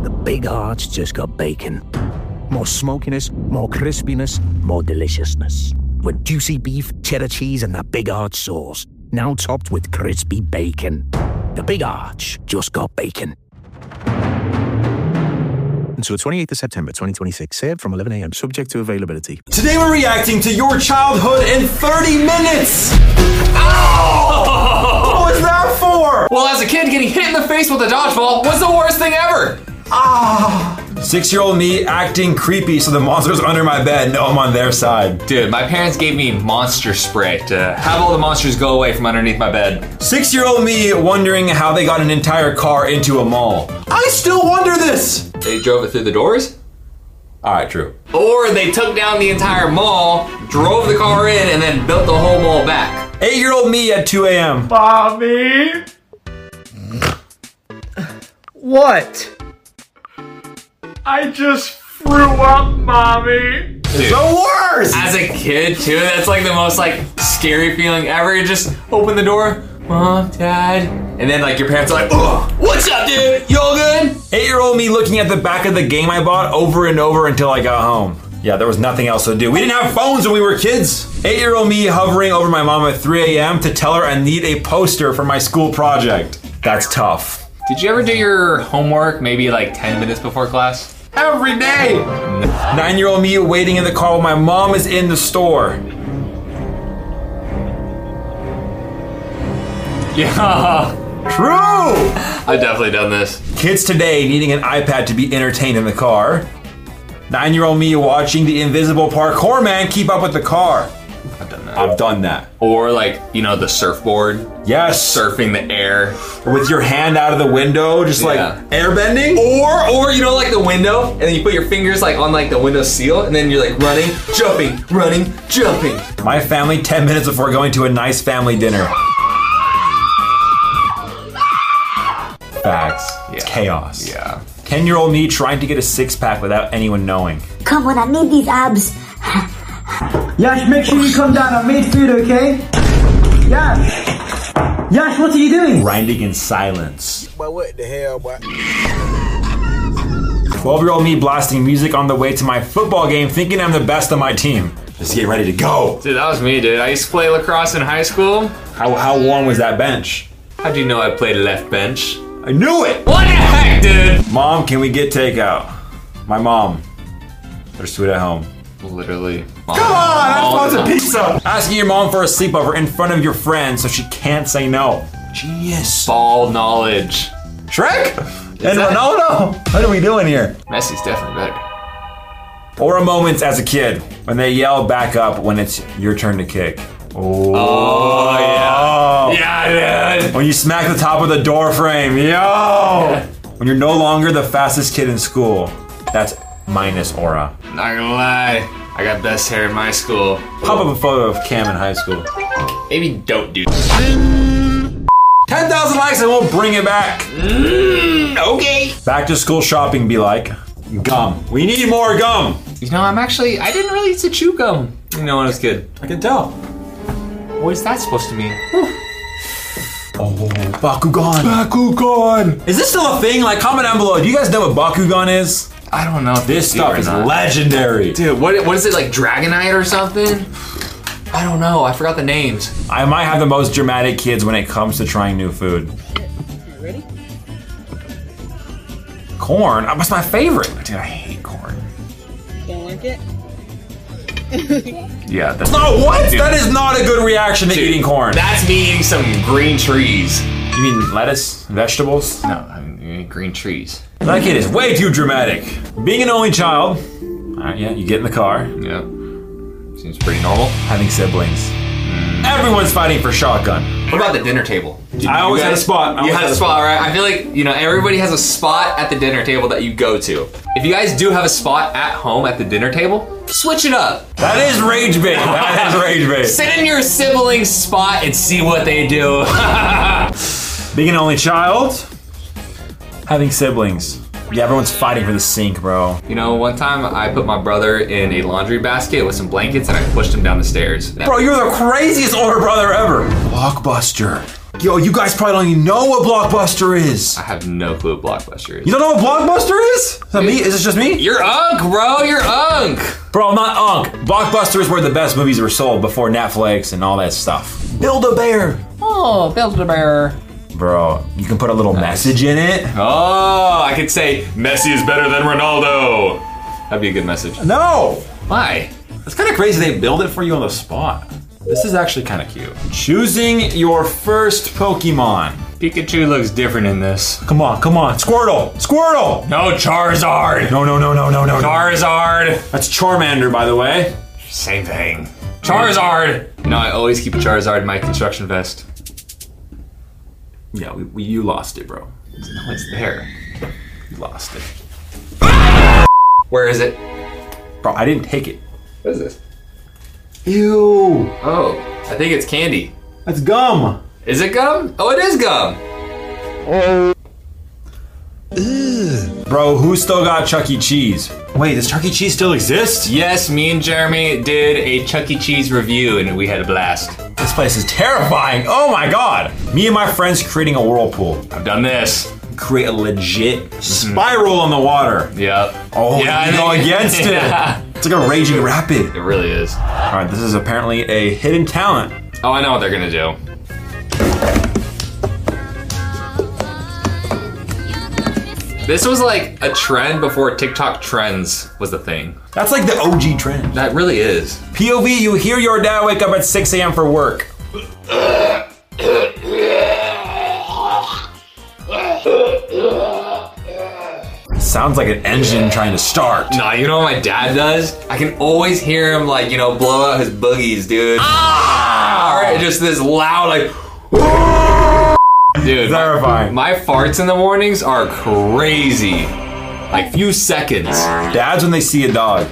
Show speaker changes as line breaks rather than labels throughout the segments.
the Big Arch just got bacon. More smokiness, more crispiness, more deliciousness. With juicy beef, cheddar cheese, and that Big Arch sauce. Now topped with crispy bacon. The Big Arch just got bacon.
Until the 28th of September 2026. Served from 11 a.m. Subject to availability.
Today we're reacting to your childhood in 30 minutes!
Ow!
What was that for?
Well, as a kid, getting hit in the face with a dodgeball was the worst thing ever!
6-year-old me acting creepy so the monsters under my bed know I'm on their side.
Dude, my parents gave me monster spray to have all the monsters go away from underneath my bed.
6-year-old me wondering how they got an entire car into a mall. I still wonder this!
They drove it through the doors?
Alright, true.
Or they took down the entire mall, drove the car in, and then built the whole mall back.
8-year-old me at 2 a.m.
Mommy? What? I just threw up, Mommy.
It's the worst!
As a kid, too, that's like the most like scary feeling ever. You just open the door, Mom, Dad, and then like your parents are like, oh, what's up, dude? You all good?
8-year-old me looking at the back of the game I bought over and over until I got home. Yeah, there was nothing else to do. We didn't have phones when we were kids. 8-year-old me hovering over my mom at 3 a.m. to tell her I need a poster for my school project. That's tough.
Did you ever do your homework maybe like 10 minutes before class?
Every day! 9-year-old me waiting in the car while my mom is in the store.
Yeah.
True!
I've definitely done this.
Kids today needing an iPad to be entertained in the car. 9-year-old me watching the invisible parkour man keep up with the car.
I've done that.
I've done that.
Or like, you know, the surfboard.
Yes.
Surfing the air.
With your hand out of the window, just like airbending.
Or you know, like the window, and then you put your fingers like on like the window seal, and then you're like running, jumping, running, jumping.
My family 10 minutes before going to a nice family dinner. Facts. It's chaos.
Yeah.
10-year-old me trying to get a six-pack without anyone knowing.
Come on, I need these abs.
Yash, make sure you come down. I made food, okay? Yash! Yash, what are you doing?
Grinding in silence.
But what the hell, boy?
12-year-old me blasting music on the way to my football game thinking I'm the best on my team. Just get ready to go.
Dude, that was me, dude. I used to play lacrosse in high school.
How warm was that bench?
How'd you know I played left bench?
I knew it!
What the heck, dude?
Mom, can we get takeout? My mom. There's food at home.
Literally.
Come on, I just want some pizza! Asking your mom for a sleepover in front of your friends so she can't say no. Genius.
Ball knowledge.
Shrek? And Ronaldo? What are we doing here?
Messi's definitely better.
Or a moments as a kid when they yell back up when it's your turn to kick.
Oh yeah. Yeah, dude.
When you smack the top of the door frame. Yo! When you're no longer the fastest kid in school. That's minus aura.
Not gonna lie, I got best hair in my school.
Pop up a photo of Cam in high school.
Maybe don't do
10,000 likes and we'll bring it back.
okay.
Back to school shopping be like, gum. We need more gum.
You know, I didn't really used to chew gum. You know, when I was a kid.
I can tell.
What is that supposed to mean?
Oh, Bakugan. Bakugan. Is this still a thing? Like, comment down below. Do you guys know what Bakugan is?
I don't know if
this stuff is legendary.
Dude, what is it, like Dragonite or something? I don't know, I forgot the names.
I might have the most dramatic kids when it comes to trying new food.
Ready?
Corn? That's my favorite. Dude, I hate corn.
Don't like it?
Yeah, that's
no, what? Dude, that is not a good reaction to eating corn.
That's me eating some green trees.
You mean lettuce? Vegetables?
No, I mean green trees.
That kid is way too dramatic. Being an only child, yeah, you get in the car.
Yeah, seems pretty normal.
Having siblings. Everyone's fighting for shotgun.
What about the dinner table?
I always had a spot.
You had a spot, right? I feel like, you know, everybody has a spot at the dinner table that you go to. If you guys do have a spot at home at the dinner table, switch it up.
That is rage bait. That is rage bait.
Sit in your sibling's spot and see what they do.
Being an only child, having siblings. Yeah, everyone's fighting for the sink, bro.
You know, one time I put my brother in a laundry basket with some blankets and I pushed him down the stairs.
Bro, you're the craziest older brother ever. Blockbuster. Yo, you guys probably don't even know what Blockbuster is.
I have no clue what Blockbuster is.
You don't know what Blockbuster is? Is that me? Is it just me?
You're Unk, bro. You're Unk.
Bro, I'm not Unk. Blockbuster is where the best movies were sold before Netflix and all that stuff. Build-A-Bear.
Oh, Build-A-Bear.
Bro, you can put a little message in it.
Oh, I could say Messi is better than Ronaldo. That'd be a good message.
No.
Why?
It's kind of crazy they build it for you on the spot. This is actually kind of cute. Choosing your first Pokemon.
Pikachu looks different in this.
Come on, come on. Squirtle! Squirtle!
No, Charizard.
No.
Charizard.
That's Charmander, by the way.
Same thing. Charizard. No, I always keep a Charizard in my construction vest.
Yeah, you lost it, bro.
No, it's there.
You lost it.
Where is it?
Bro, I didn't take it.
What is this?
Ew.
Oh, I think it's candy.
That's gum.
Is it gum? Oh, it is gum.
Bro, who still got Chuck E. Cheese? Wait, does Chuck E. Cheese still exist?
Yes, me and Jeremy did a Chuck E. Cheese review and we had a blast.
This place is terrifying. Oh my god. Me and my friends creating a whirlpool.
I've done this.
Create a legit spiral in the water.
Yep.
Oh,
yeah,
you go against
Yeah.
it. It's like a raging rapid.
It really is.
All right, this is apparently a hidden talent.
Oh, I know what they're gonna do. This was like a trend before TikTok trends was a thing.
That's like the OG trend.
That really is.
POV, you hear your dad wake up at 6 a.m. for work. Sounds like an engine trying to start.
Nah, you know what my dad does? I can always hear him like, you know, blow out his boogies, dude. Ah! Alright, just this loud like dude,
Terrifying.
my farts in the mornings are crazy. Like few seconds.
Dads when they see a dog.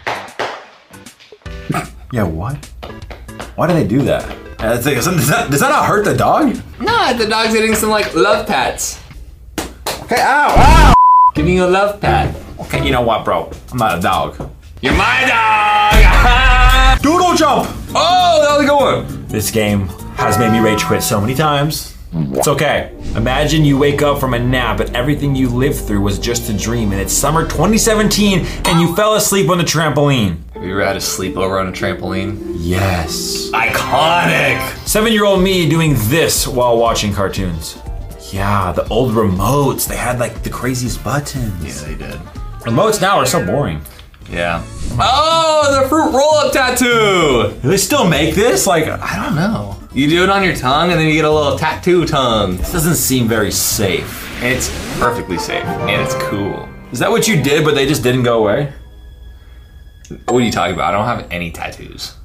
Yeah, what? Why do they do that? Does that not hurt the dog?
Nah, the dog's getting some like love pats.
Okay, ow!
Giving you a love pat.
Okay, you know what, bro? I'm not a dog.
You're my dog!
Doodle jump!
Oh, that was a good one.
This game has made me rage quit so many times. It's okay. Imagine you wake up from a nap and everything you lived through was just a dream and it's summer 2017 and you fell asleep on the trampoline.
Have you ever had a sleepover on a trampoline?
Yes.
Iconic!
7-year-old me doing this while watching cartoons. Yeah, the old remotes, they had like the craziest buttons.
Yeah, they did.
Remotes now are so boring.
Yeah. Oh, the fruit roll-up tattoo!
Do they still make this? Like,
I don't know. You do it on your tongue and then you get a little tattoo tongue.
this doesn't seem very safe.
It's perfectly safe and it's cool.
Is that what you did, but they just didn't go away?
What are you talking about? I don't have any tattoos.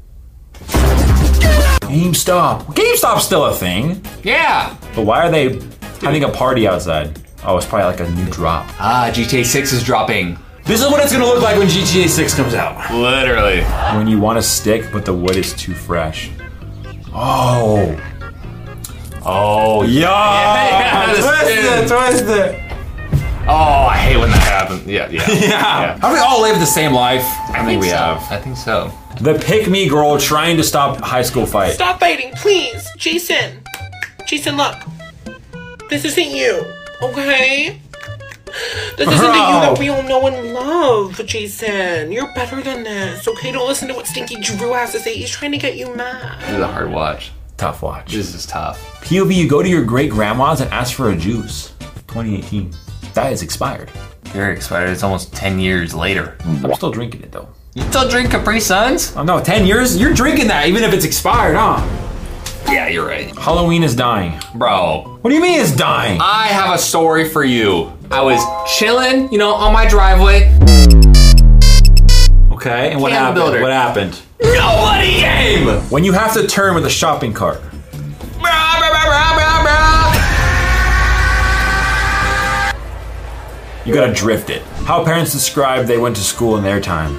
GameStop. GameStop's still a thing.
Yeah!
But why are they having a party outside? Oh, it's probably like a new drop.
Ah, GTA 6 is dropping.
This is what it's gonna look like when GTA 6 comes out.
Literally.
When you want a stick, but the wood is too fresh. Oh.
Oh,
Yeah. Twist it.
Oh, I hate when that happens. Yeah.
Yeah. Have we all lived the same life? I think we
so.
have.
I think so.
The pick-me girl trying to stop high school fight.
Stop fighting, please! Jason! Jason, look. This isn't you, okay? This isn't the you that we all know and love, Jason. You're better than this, okay? Don't listen to what Stinky Drew has to say. He's trying to get you mad.
This is a hard watch.
Tough watch.
This is tough.
POV, you go to your great-grandma's and ask for a juice. 2018. That is expired.
Very expired. It's almost 10 years later.
I'm still drinking it, though.
You still drink Capri Suns?
Oh, no, 10 years? You're drinking that even if it's expired, huh?
Yeah, you're right.
Halloween is dying.
Bro,
What do you mean it's dying?
I have a story for you. I was chilling, you know, on my driveway.
Okay, and what
Candle
happened?
builder.
What happened?
Nobody came!
When you have to turn with a shopping cart. You gotta drift it. How parents describe they went to school in their time.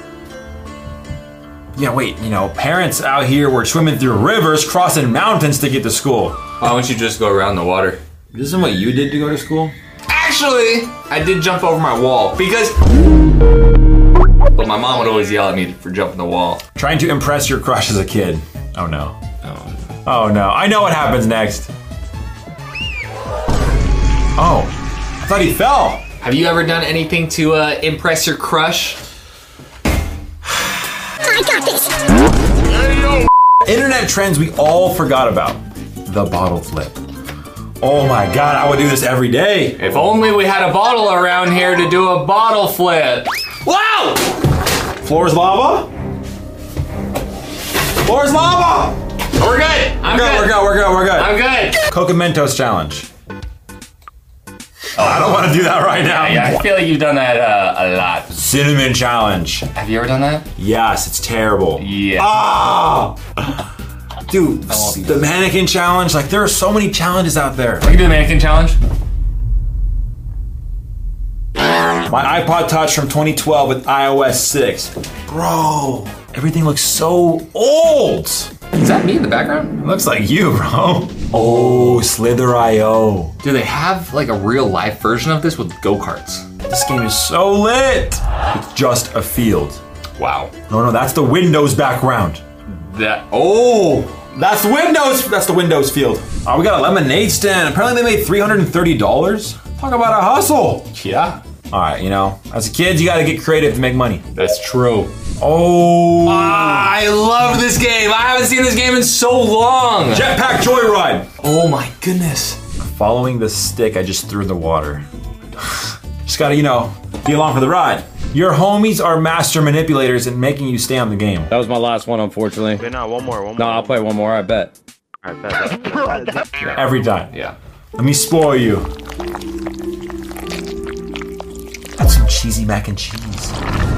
Yeah, wait, you know, parents out here were swimming through rivers, crossing mountains to get to school.
Why don't you just go around the water?
This isn't what you did to go to school?
Actually, I did jump over my wall because... But my mom would always yell at me for jumping the wall.
Trying to impress your crush as a kid. Oh no.
Oh.
Oh no, I know what happens next. Oh, I thought he fell.
Have you ever done anything to impress your crush?
I got this.
Internet trends we all forgot about. The bottle flip. Oh my god, I would do this every day.
If only we had a bottle around here to do a bottle flip. Wow!
Floor's lava? Floor's lava!
We're good. I'm good.
We're good.
I'm good.
Coca Mentos challenge. Oh, I don't want to do that right now.
Yeah, I feel like you've done that a lot.
Cinnamon challenge.
Have you ever done that?
Yes, it's terrible.
Yeah.
Ah! Dude, the mannequin challenge, like there are so many challenges out there.
We can do the mannequin challenge.
My iPod Touch from 2012 with iOS 6. Bro, everything looks so old.
Is that me in the background?
It looks like you, bro. Oh, Slither.io.
Do they have like a real life version of this with go-karts?
This game is so lit. It's just a field.
Wow.
No, that's the Windows background. That's Windows. That's the Windows field. Oh, we got a lemonade stand. Apparently they made $330. Talk about a hustle.
Yeah.
All right, you know, as a kid, you got to get creative to make money.
That's true.
Oh.
I love this game. I haven't seen this game in so long.
Jetpack Joyride.
Oh my goodness.
Following the stick I just threw in the water. Just got to, you know, be along for the ride. Your homies are master manipulators in making you stay on the game.
That was my last one, unfortunately.
Okay, no, one more.
No, I'll play one more, I bet.
All right, bet.
Every time.
Yeah.
Let me spoil you. That's some cheesy mac and cheese.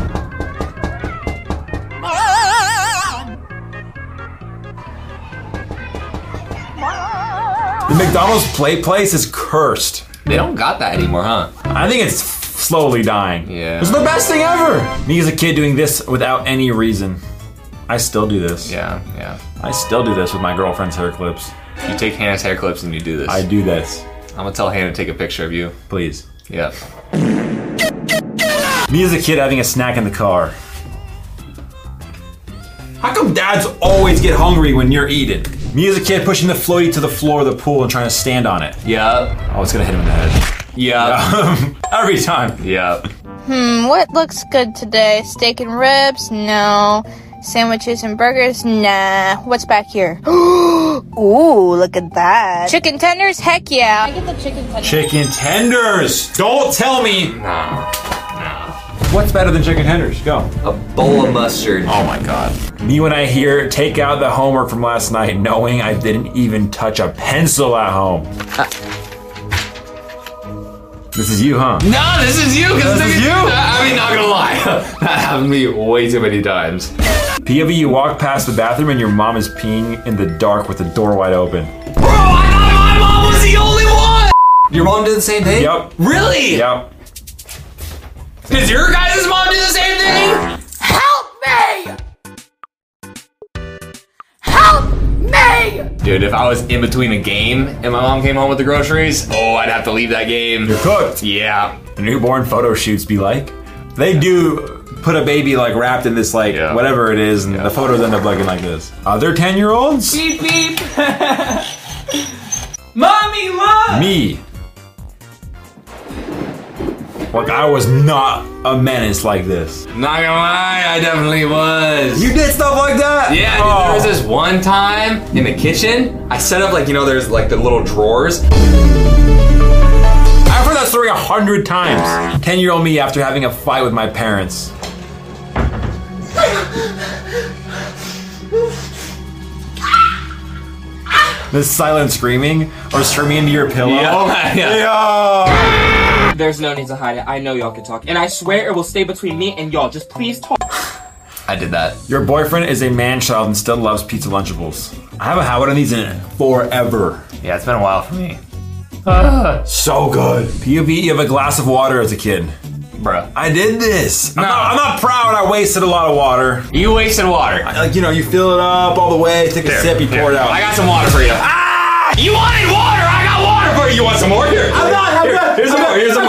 The McDonald's play place is cursed.
They don't got that anymore, huh?
I think it's slowly dying.
Yeah.
It's the best thing ever. Me as a kid doing this without any reason. I still do this.
Yeah.
I still do this with my girlfriend's hair clips.
You take Hannah's hair clips and you do this.
I do this.
I'm gonna tell Hannah to take a picture of you.
Please.
Yep.
Me as a kid having a snack in the car. How come dads always get hungry when you're eating? Me as a kid pushing the floaty to the floor of the pool and trying to stand on it.
Yep.
Oh, it's gonna hit him in the head.
Yep.
Every time.
Yep.
What looks good today? Steak and ribs? No. Sandwiches and burgers? Nah. What's back here? Ooh, look at that. Chicken tenders? Heck yeah. I get the chicken tenders.
Chicken tenders! Don't tell me!
No.
What's better than chicken tenders? Go.
A bowl of mustard.
Oh my god. Me when I hear take out the homework from last night knowing I didn't even touch a pencil at home. This is you, huh?
No, this is you.
This is you.
I mean, not gonna lie. That happened to me way too many times.
POV, you walk past the bathroom and your mom is peeing in the dark with the door wide open.
Bro, I thought my mom was the only one! Your mom did the same thing?
Yep.
Really?
Yep.
Does your guys' mom do the same thing?
Help me! Help me!
Dude, if I was in between a game and my mom came home with the groceries, I'd have to leave that game.
You're cooked.
Yeah.
The newborn photo shoots be like. They do put a baby like wrapped in this like whatever it is and the photos end up looking like this. Other 10-year-olds?
Beep beep. Mommy, look!
Me. Like I was not a menace like this.
Not gonna lie, I definitely was.
You did stuff like that?
Yeah, dude, there was this one time in the kitchen, I set up like, there's like the little drawers.
I've heard that story 100 times. 10-year-old me after having a fight with my parents. This silent screaming or screaming into your pillow.
Yeah.
There's no need to hide it. I know y'all can talk. And I swear it will stay between me and y'all. Just please talk.
I did that.
Your boyfriend is a man-child and still loves pizza Lunchables. I haven't had one of these in forever.
Yeah, it's been a while for me.
So good. POV, you have a glass of water as a kid.
Bruh.
I did this.
No.
I'm not proud. I wasted a lot of water.
You wasted water.
You fill it up all the way, take a sip, you pour it out.
I got some water for you. Ah! You wanted water! I got water for you! You want some more? Here.
I'm not.
Here's some more. Here's some